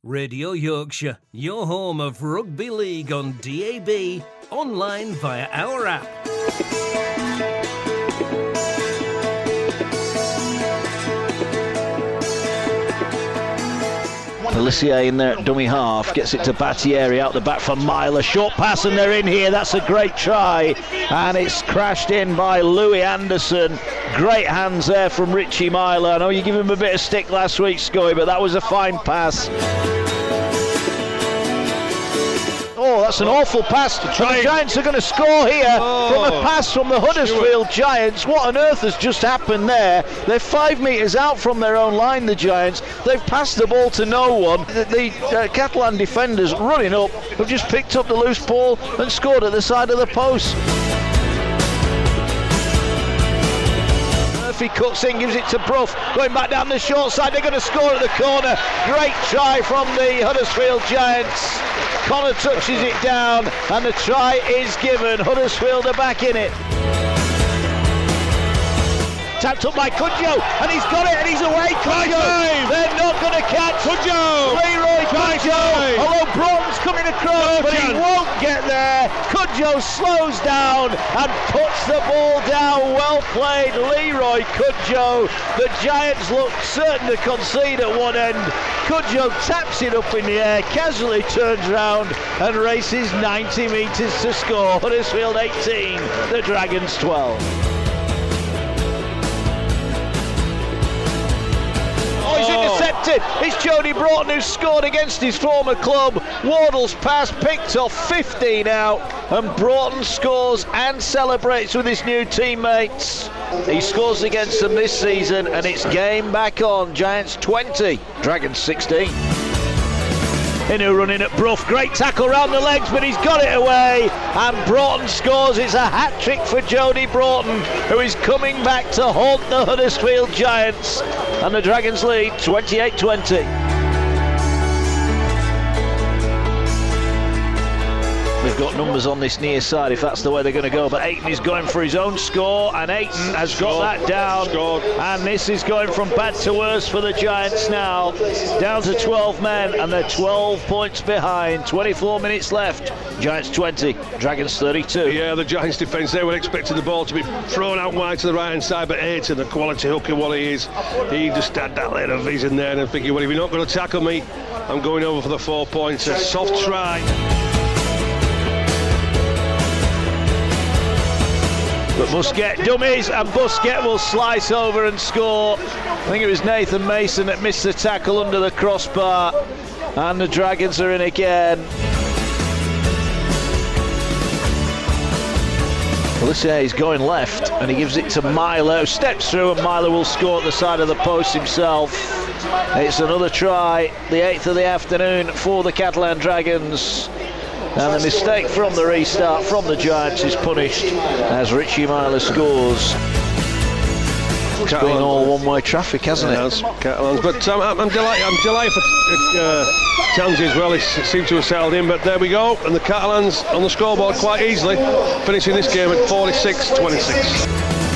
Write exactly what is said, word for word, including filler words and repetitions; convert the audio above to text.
Radio Yorkshire, your home of Rugby League on D A B, online via our app. Pelissier in there at dummy half, gets it to Battieri, out the back for Myler, short pass and they're in here. That's a great try, and it's crashed in by Louis Anderson. Great hands there from Richie Myler. I know you gave him a bit of stick last week, Scoey, but that was a fine pass. Oh, that's an awful pass. The Giants are going to score here oh, from a pass from the Huddersfield Giants. What on earth has just happened there? They're five metres out from their own line, the Giants. They've passed the ball to no one. The, the uh, Catalan defenders running up have just picked up the loose ball and scored at the side of the post. Murphy cuts in, gives it to Brough, going back down the short side. They're going to score at the corner. Great try from the Huddersfield Giants. Connor touches it down and the try is given. Huddersfield are back in it. Tapped up by Cudjoe and he's got it and he's away. Cudjoe! They're not going to catch Cudjoe! Leroy Cudjoe! Although Broughton's coming across, but he won't get there. Cudjoe slows down and puts the ball down. Well played, Leroy Cudjoe. The Giants look certain to concede at one end. Cudjoe taps it up in the air, casually turns round and races ninety metres to score. Huddersfield eighteen, the Dragons twelve. Oh, he's intercepted. It's Jody Broughton who scored against his former club. Wardle's pass picked off fifteen out, and Broughton scores and celebrates with his new teammates. He scores against them this season, and it's game back on. Giants twenty, Dragons sixteen. Inu running at Brough, great tackle round the legs, but he's got it away, and Broughton scores. It's a hat-trick for Jody Broughton, who is coming back to haunt the Huddersfield Giants, and the Dragons lead twenty-eight twenty. They've got numbers on this near side if that's the way they're going to go, but Ayton is going for his own score, and Ayton has got that down. Scored. And this is going from bad to worse for the Giants now, down to twelve men, and they're twelve points behind. Twenty-four minutes left. Giants twenty, Dragons thirty-two. Yeah, the Giants defence, they were expecting the ball to be thrown out wide to the right hand side, but Ayton, the quality hooker what he is, he just had that little vision there and thinking, well, if you're not going to tackle me, I'm going over for the four points. A soft try. But Busquet dummies, and Busquet will slice over and score. I think it was Nathan Mason that missed the tackle under the crossbar, and the Dragons are in again. Pelissier is going left, and he gives it to Myler, who steps through, and Myler will score at the side of the post himself. It's another try, the eighth of the afternoon for the Catalan Dragons. And the mistake from the restart from the Giants is punished as Richie Myler scores. It's Catalan. Been all one-way traffic, hasn't it? It has, Catalans. But um, I'm delighted. I'm delighted for uh, Townsy as well. He seems to have settled in. But there we go, and the Catalans on the scoreboard quite easily, finishing this game at forty-six twenty-six.